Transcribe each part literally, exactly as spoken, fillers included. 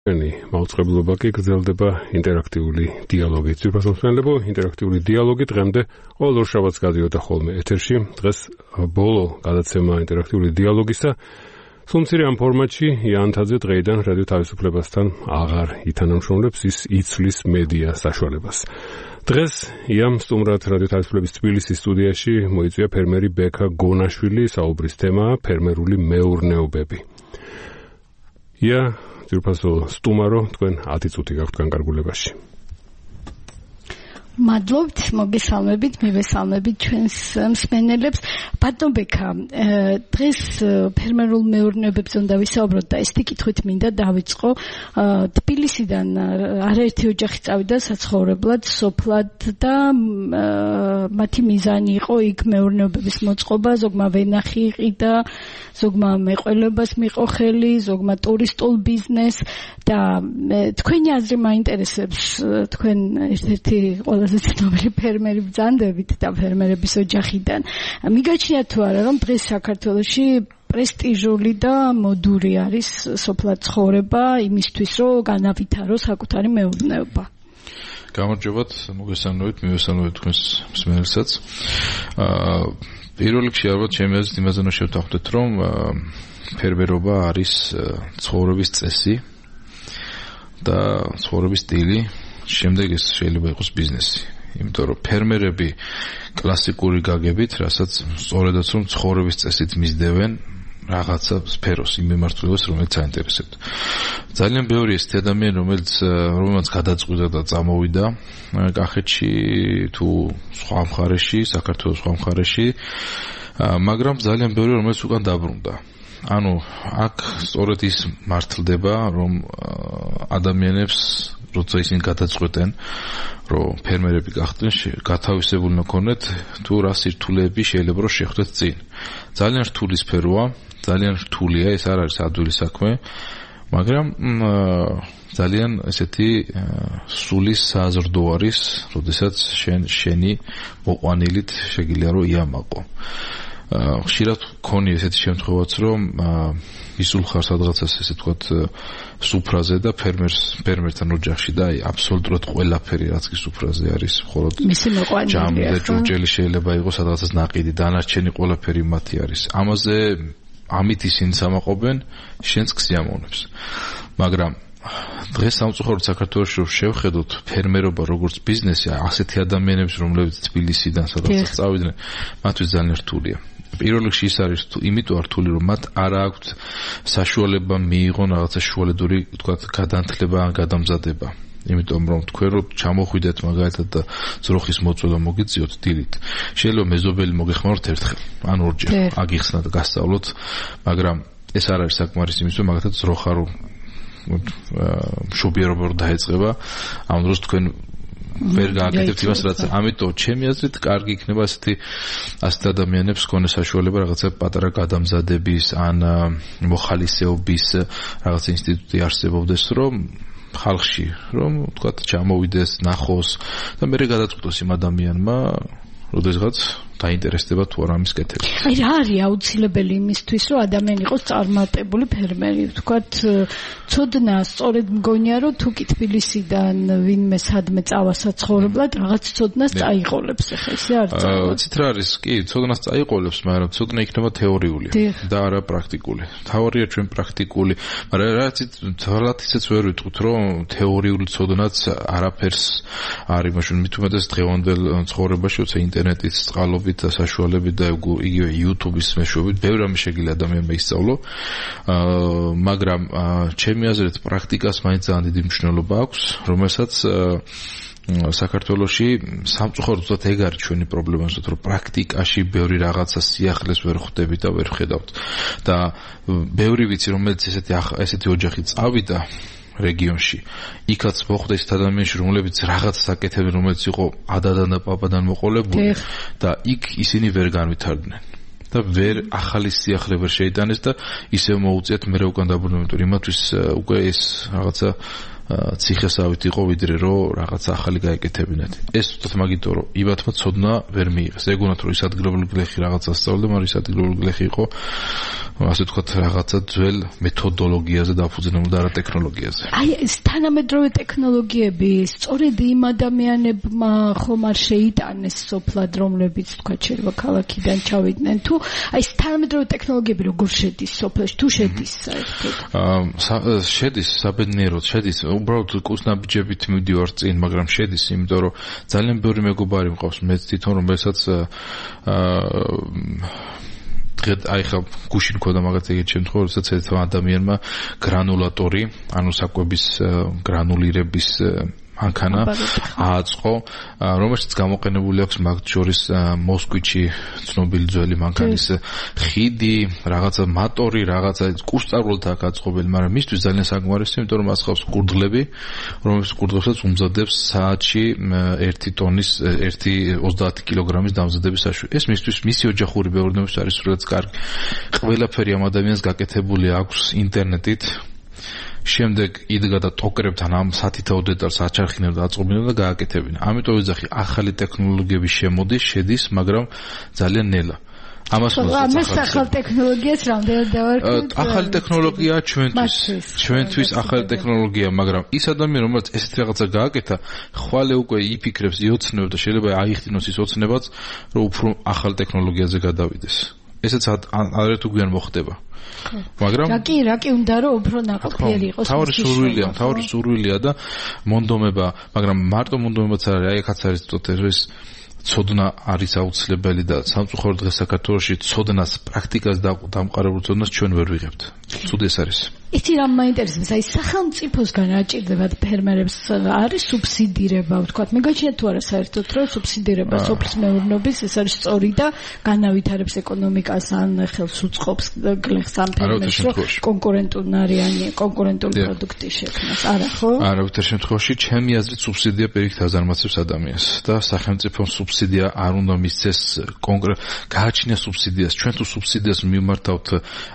მაუწყებლობა კი გრძელდება ინტერაქტიული დიალოგი. ძვირფასმსმენელებო, ინტერაქტიული დიალოგი დღემდე ყოველ ორ შაბათს გადიოდა ხოლმე ეთერში. დღეს ბოლო გადაცემა ინტერაქტიული დიალოგისა. სულ ამ ფორმატში იანთაძე დღეიდან რადიო თავისუფლებასთან აღარ ითანამშრომლებს, ის იცვლის მედია საშუალებას. დღეს იამ სტუმრად რადიო თავისუფლების თბილისის სტუდიაში მოიწვია ფერმერი ბექა გონაშვილი. საუბრის თემაა ფერმერული მეურნეობები. ია ძვირფასო სტუმარო, თქვენ ათი წუთი გაქვთ განკარგულებაში. მადლობთ, მოგესალმებით, მივესალმებით ჩვენს მსმენელებს. ბატონ ბექა, დღეს ფერმერულ მეურნეობებზე უნდა ვისაუბროთ და ესეთი კითხვით მინდა დავიწყო. თბილისიდან არაერთი ოჯახი წავიდა საცხოვრებლად, სოფლად და მათი მიზანი იყო იქ მეურნეობების მოწყობა, ზოგმა ვენახი იყიდა, ზოგმა მეყოლებას მიყო ხელი, ზოგმა ტურისტულ ბიზნეს და თქვენი აზრი მაინტერესებს. თქვენ ერთ-ერთი ყველაზე ცნობილი ფერმერი ბრძანდებით და ფერმერების ოჯახიდან. მიგაჩნიათ თუ არა, რომ დღეს საქართველოში პრესტიჟული და მოდური არის სოფლად ცხოვრება იმისთვის, რომ განავითაროს საკუთარი მეურნეობა? გამარჯობათ, მოგესალმებით, მივესალმებით თქვენს მსმენელსაც. პირველ რიგში ალბათ ჩემი აზრით იმაზე უნდა შევთანხმდეთ, რომ ფერმერობა არის ცხოვრების წესი და ცხოვრების სტილი. შემდეგ ეს შეიძლება იყოს ბიზნესი. იმიტომ რომ ფერმერები კლასიკური გაგებით, რასაც სწორედაც რომ ცხოვრების წესით მისდევენ რაღაცა სფეროს, იმ მიმართულებას, რომელიც აინტერესებთ. ძალიან ბევრი ეს ადამიანი, რომელიც რომელმაც გადაწყვიტა და წამოვიდა კახეთში თუ სხვა მხარეში, საქართველოს სხვა მხარეში, მაგრამ ძალიან ბევრი რომელიც უკან დაბრუნდა. ანუ აქ სწორედ ის მართლდება, რომ ადამიანებს როცა ისინი გადაწყვეტენ, რომ ფერმერები გახდნენ, გათავისებული უნდა ქონდეთ თუ რა სირთულეები შეიძლება რომ შეხვდეთ წინ. ძალიან რთული სფეროა, ძალიან რთულია, ეს არ არის ადვილი საქმე, მაგრამ ძალიან ესეთი სულის საზრდო არის, როდესაც შენ შენი მოყვანილით შეგიძლია რომ იამაყო. ხშირად ქონია ესეთი შემთხვევაც, რომ ისულხარ სადღაცას ესე თქვათ სუფრაზე და ფერმერს ფერმერთან ოჯახში და აი აბსოლუტურად ყველაფერი რაც კი სუფრაზე არის, მხოლოდ ჯამი და ჭურჭელი შეიძლება იყოს სადღაცას ნაყიდი, დანარჩენი ყველაფერი მათი არის. ამაზე ამით ისინი სამაყობენ შენს ქსიამოვნებს. მაგრამ დღეს სამწუხაროდ საქართველოში რომ შევხედოთ ფერმერობა როგორც ბიზნესი, ასეთი ადამიანებს რომლებიც თბილისიდან სადღაც წავიდნენ, მათთვის ძალიან რთულია. პირველ რიგში ის არის იმიტომ რთული, რომ მათ არ აქვთ საშუალება მიიღონ რაღაცა შუალედური, თქვათ, გადანთლება ან გადამზადება. იმიტომ რომ თქვენ რო ჩამოხვიდეთ მაგალითად და ძროხის მოწვევა მოგიწიოთ დილით, შეიძლება მეზობელი მოგეხმაროთ ერთხელ, ან ორჯერ, აგიხსნათ, გასწავლოთ, მაგრამ ეს არ არის საკმარისი იმისთვის, რომ მაგალითად ძროხა რო მშობიარობა რო დაეწყება, ამ დროს თქვენ ვერ გააკეთებთ იმას, რაც ამიტომ ჩემი აზრით კარგი იქნება ასეთი ასეთ ადამიანებს ქონეს საშუალება რაღაცა პატარა გადამზადების ან მოხალისეობის რაღაცა ინსტიტუტი არსებობდეს, რომ ხალხში, რომ თქვათ ჩამოვიდეს, ნახოს და მერე გადაწყვიტოს იმ ადამიანმა, როდესაც დაინტერესდება თუ არა ამის კეთება. აი რა არის აუცილებელი იმისთვის, რომ ადამიანი იყოს წარმატებული ფერმერი? ვთქვათ, ცოდნა სწორედ მგონია, რომ თუ კი თბილისიდან ვინმე სადმე წავა საცხოვრებლად, რაღაც ცოდნას წაიყოლებს, ახლა ესე არ წავა. ვიცით რა არის? კი, ცოდნას წაიყოლებს, მაგრამ ცოდნა იქნება თეორიული და არა პრაქტიკული. თავარია ჩვენ პრაქტიკული, მაგრამ რაც თვალად ისეც ვერ ვიტყვით, რომ თეორიული ცოდნაც არაფერს არ იმაშენ მით უმეტეს დღევანდელ ცხოვრებაში, როცა ინტერნეტის წყალობით და საშუალებით და იგივე YouTube-ის მეშვეობით ბევრი რამე შეგიძლია ადამიანმა ისწავლო, მაგრამ ჩემი აზრით პრაქტიკას მაინც ძალიან დიდი მნიშვნელობა აქვს, რომელსაც საქართველოში სამწუხაროდ უბრალოდ ეგ არის ჩვენი პრობლემა, რომ პრაქტიკაში ბევრი რაღაცა სიახლეს ვერ ხვდებით და ვერ ხედავთ და ბევრი ვიცი რომელიც ესეთი ესეთი ოჯახი წავიდა რეგიონში. იქაც მოხვდა ის ადამიანში, რომლებიც რაღაც საკეთებენ, რომელიც იყო ადადან და პაპადან მოყოლებული და იქ ისინი ვერ განვითარდნენ. და ვერ ახალი სიახლე ვერ შეიტანეს და ისევ მოუწიათ მერე უკან დაბრუნება, იმიტომ იმათთვის უკვე ეს რაღაცა ციხესავით იყო ვიდრე რომ რაღაც ახალი გაეკეთებინათ. ეს თვითონ მაგითო რომ იბათმა ცოდნა ვერ მიიღეს. ეგონათ რომ ის ადგილობრივი გლეხი რაღაცა სწავლდა, მაგრამ ის ადგილობრივი გლეხი იყო ასე ვთქვათ რაღაცა ძველ მეთოდოლოგიაზე დაფუძნებული და არა ტექნოლოგიაზე. აი ეს თანამედროვე ტექნოლოგიები სწორედ იმ ადამიანებმა ხომ არ შეიტანეს სოფლად, რომლებიც თქვა შეიძლება ქალაქიდან ჩავიდნენ, თუ აი ეს თანამედროვე ტექნოლოგიები როგორ შედის სოფელში, თუ შედის საერთოდ? აა შედის საბედნიეროდ შედის, უბრალოდ კუსნაბიჯებით მივდივარ წინ, მაგრამ შედის, იმიტომ რომ ძალიან ბევრი მეგობარი მყავს მეც თვითონ, რომელსაც აა აი ხა გუშინ ქონდა მაგათ ეგეთ შემთხვევა, როდესაც ერთ ადამიანმა გრანულატორი, ანუ საკვების გრანულირების მანქანა ააწყო, რომელშიც გამოყენებული აქვს მაგ შორის მოსკვიჩი ცნობილი ძველი მანქანის ხიდი, რაღაცა მატორი, რაღაცა კურსწავლულთა აქვს აწყობილი, მაგრამ მისთვის ძალიან საკმარისია, იმიტომ რომ მას ხავს კურდღლები, რომლის კურდღლებსაც უმზადებს საათში ერთი ტონის, ერთი ოცდაათი კილოგრამის დამზადების საშვი. ეს მისთვის მისი ოჯახური მეურნეობის არის სულაც კარგი. ყველაფერი ამ ადამიანს გაკეთებული აქვს ინტერნეტით. შემდეგ იდგა და ტოკერებთან ამ სათითაო დეტალს აჩარხინა და აწყობინა და გააკეთებინა. ამიტომ ვიძახი, ახალი ტექნოლოგიები შემოდის, შედის, მაგრამ ძალიან ნელა. ამას ამას ახალ ტექნოლოგიას რამდენად დავარქვით? ახალი ტექნოლოგია ჩვენთვის, ჩვენთვის ახალი ტექნოლოგია, მაგრამ ის ადამიანი, რომელიც ესეთ რაღაცა გააკეთა, ხვალე უკვე იფიქრებს, იოცნებს და შეიძლება აიხდინოს ის ოცნებაც, რომ უფრო ახალ ტექნოლოგიაზე გადავიდეს. ესეც არა თუ გვიან მოხდება. მაგრამ რა კი რა კი უნდა რომ უფრო ნაყოფიერი იყოს. თავი სურვილია, თავი სურვილია და მონდომება, მაგრამ მარტო მონდომებაც არ არის, აი ხაც არის ტოტერის ცოდნა არის აუცილებელი და სამწუხაროდ დღეს საქართველოში ცოდნას, პრაქტიკას და დამყარებულ ცოდნას ჩვენ ვერ ვიღებთ. ცუდი ეს არის. იცი რა მაინტერესებს, აი სახელმწიფოსგან რა ჭირდებათ ფერმერებს, არის სუბსიდირება, ვთქვათ, მე გაჩნია თუ არა საერთოდ რომ სუბსიდირება სოფლის მეურნეობის, ეს არის სწორი და განავითარებს ეკონომიკას, ან ხელს უწყობს გლეხს ამ ფერმერს, რომ კონკურენტუნარიანი, კონკურენტული პროდუქტი შექმნას, არა ხო? არა, ვითარ შემთხვევაში ჩემი აზრით სუბსიდია პირიქით აზარმაცებს ადამიანს და სახელმწიფომ სუბსიდია არ უნდა მისცეს კონკრეტ გააჩნია სუბსიდიას, ჩვენ თუ სუბსიდიას მიმართავთ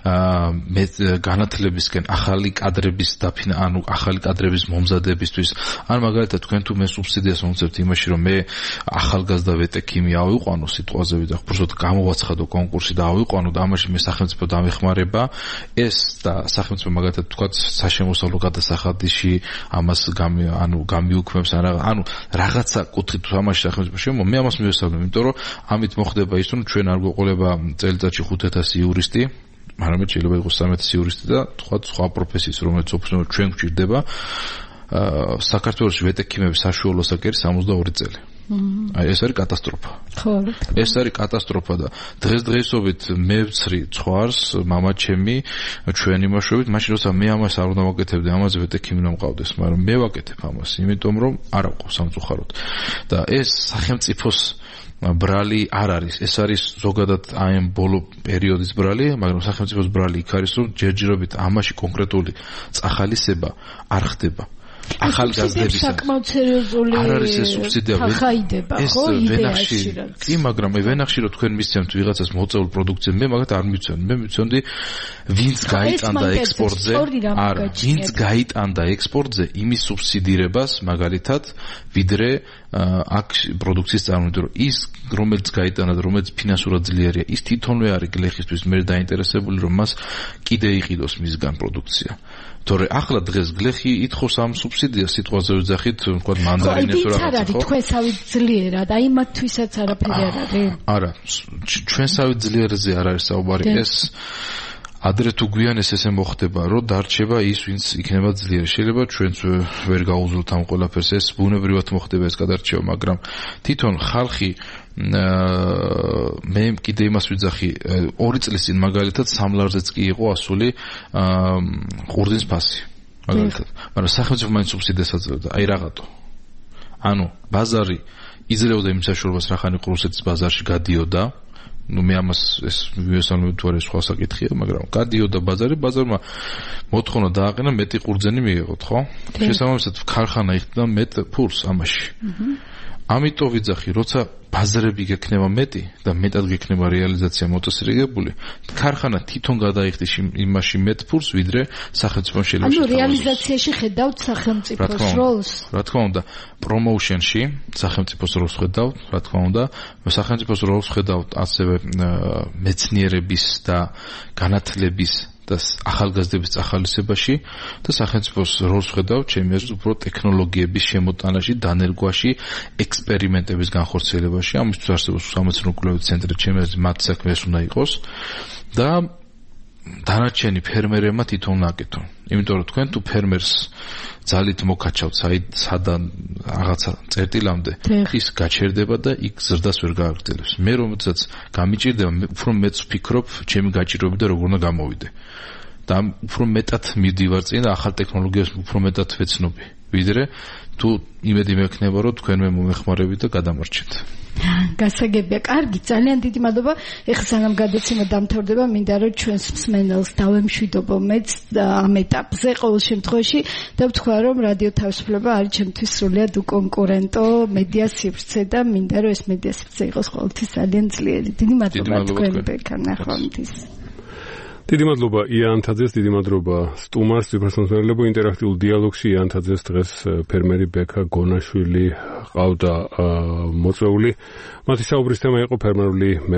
განათლებისკენ, ახალი კადრების დაფინა, ანუ ახალი კადრების მომზადებისთვის, ან მაგალითად თქვენ თუ მე სუბსიდიას მომცემთ იმაში, რომ მე ახალგაზრდა ვეტექიმი ავიყვანო სიტყვაზე და უბრალოდ გამოვაცხადო კონკურსი და ავიყვანო და ამაში მე სახელმწიფო დამეხმარება, ეს და სახელმწიფო მაგალითად თქვათ საშემოსავლო გადასახადში ამას ანუ გამიუქმებს, ანუ რაღაცა კუთხით თუ ამაში სახელმწიფო შემო, მე ამას მივესალმებ, იმიტომ რომ ამით მოხდება ის, რომ ჩვენ არ გვეყოლება წელიწადში ხუთ ათასი იურისტი, მაგრამ შეიძლება იყოს სამი ათასი იურისტი და თქვათ სხვა პროფესიის, რომელიც ოფიციალურად ჩვენ გვჭირდება. საქართველოს ვეტექიმების საშუალო საკერი სამოცდაორი წელი. აი ეს არის კატასტროფა. ხო, ეს არის კატასტროფა და დღესდღეობით მე ვცრი ცხვარს, მამა ჩემი, ჩვენ იმაშვებით, მაშინ როცა მე ამას არ უნდა ვაკეთებდი, ამაზე ვეტექიმი უნდა მყავდეს, მაგრამ მე ვაკეთებ ამას, იმიტომ რომ არ აყავს სამწუხაროდ. და ეს სახელმწიფოს ბრალი არ არის, ეს არის ზოგადად აი ამ ბოლო პერიოდის ბრალი, მაგრამ სახელმწიფოს ბრალი იქ არის, რომ ჯერჯერობით ამაში კონკრეტული წახალისება არ ხდება. ახალგაზრდების საკმაოდ სერიოზული არ არის ეს სუბსიდია ეს ვენახში კი, მაგრამ ვენახში რომ თქვენ მისცემთ ვიღაცას მოწეულ პროდუქციას, მე მაგათ არ მიცემ, მე მიცემდი ვინც გაიტანდა ექსპორტზე, არა, ვინც გაიტანდა ექსპორტზე იმის სუბსიდირებას, მაგალითად, ვიდრე აქ პროდუქციის წარმოება, რომ ის რომელიც გაიტანა და რომელიც ფინანსურად ძლიერია, ის თვითონვე არის გლეხისთვის მე დაინტერესებული, რომ მას კიდე იყიდოს მისგან პროდუქცია. თორე ახლა დღეს გლეხი ითხოვს ამ სუბსიდიას, სიტყვაზე ვიძახით, ვთქვათ, მანდარინებს რა რაღაცა. ხო, თქვენსავით ძლიერად, აი მათთვისაც არაფერი არ არის. არა, ჩვენსავით ძლიერზე არ არის საუბარი, ეს ადრე თუ გვიან ეს ესე მოხდება, რომ დარჩება ის, ვინც იქნება ძლიერი. შეიძლება ჩვენც ვერ გაუძლოთ ამ ყველაფერს, ეს ბუნებრივად მოხდება ეს გადარჩევა, მაგრამ თვითონ ხალხი მე კიდე იმას ვიძახი, ორი წლის წინ მაგალითად სამლარზეც კი იყო ასული ყურძნის ფასი, მაგალითად. მაგრამ სახელმწიფო მაინც სუბსიდიას აძლევდა, აი რაღაცა. ანუ ბაზარი იძლეოდა იმ საშუალებას, რახანი რუსეთის ბაზარში გადიოდა. ну მე ამას ეს მივესალმებ თუ არის სხვა საკითხია, მაგრამ გადიოდა ბაზარი, ბაზარმა მოთხოვნა დააყენა მეტი ყურძენი მიიღოთ, ხო? შესაბამისად ქარხანა იხდიდა მეტ ფულს ამაში. ამიტომ ვიძახი, როცა ბაზრები გექნება მეტი და მეტად გექნება რეალიზაცია მოტოსრიგებული, ქარხანა თვითონ გადაიხდის იმაში მეტ ფულს, ვიდრე სახელმწიფო შეიძლება ანუ რეალიზაციაში ხედავთ სახელმწიფოს როლს. რა თქმა უნდა, პრომოუშენში სახელმწიფოს როლს ხედავთ, რა თქმა უნდა, სახელმწიფოს როლს ხედავთ ასევე მეცნიერების და განათლების და ახალგაზრდების ახალისებაში და სახელმწიფოს როლს ხედავთ ჩემი აზრით უფრო ტექნოლოგიების შემოტანაში, დანერგვაში, ექსპერიმენტების განხორციელებაში. ამისთვის არსებობს სამეცნიერო კვლევით ცენტრი, ჩემი აზრით მათ საქმე ეს უნდა იყოს და დანარჩენი ფერმერებმა თვითონ აკეთონ. იმიტომ რომ თქვენ თუ ფერმერს ძალით მოკაჩავთ სადან რაღაცა წერტილამდე, ის გაჩერდება და იქ ზრდას ვერ გააგრძელებს. მე რომელსაც გამიჭირდება, უფრო მეც ვფიქრობ, ჩემი გაჭირვები და როგორ უნდა გამოვიდე. და უფრო მეტად მივდივარ წინ და ახალ ტექნოლოგიას უფრო მეტად ვეცნობი, ვიდრე თუ იმედი მექნება, რომ თქვენ მე მომეხმარებით და გადამორჩით. გასაგებია, კარგი, ძალიან დიდი მადლობა. ეხლა სანამ გადაცემა დამთავრდება, მინდა რომ ჩვენს მსმენელს დავემშვიდობო მეც ამ ეტაპზე ყოველ შემთხვევაში და ვთქვა, რომ რადიო თავისუფლება არის ჩემთვის სრულიად უკონკურენტო მედია სივრცე და მინდა რომ ეს მედია სივრცე იყოს ყოველთვის ძალიან ძლიერი. დიდი მადლობა თქვენ ბექა ნახვამდის. დიდი მადლობა იან თაძეს, დიდი მადლობა სტუმარს, ვიფასმენელებო ინტერაქტიულ დიალოგში იან თაძეს დღეს ფერმერი ბექა გონაშვილი ყავდა მოწვეული. მათი საუბრის თემა იყო ფერმერული